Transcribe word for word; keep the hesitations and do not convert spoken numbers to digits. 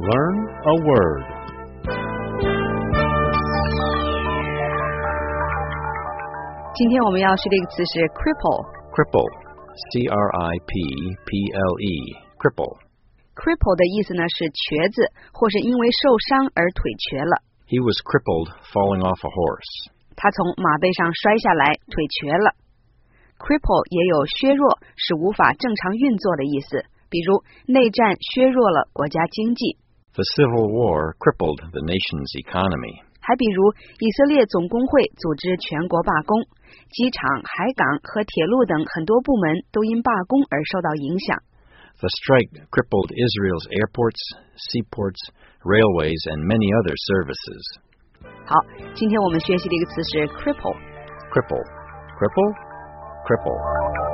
Learn a word. Today 今天我们要学的一个词是 cripple. Cripple. C R I P P L E. Cripple. Cripple 的意思呢是瘸子，或是因为受伤而腿瘸了。 He was crippled falling off a horse. 他从马背上摔下来，腿瘸了。Cripple 也有削弱，使无法正常运作的意思，比如内战削弱了国家经济。 The Civil War crippled the nation's economy. 还比如以色列总工会组织全国罢工，机场、海港和铁路等很多部门都因罢工而受到影响。 The strike crippled Israel's airports, seaports, railways, and many other services. 好，今天我们学习的一个词是 cripple. Cripple. Cripple? Cripple.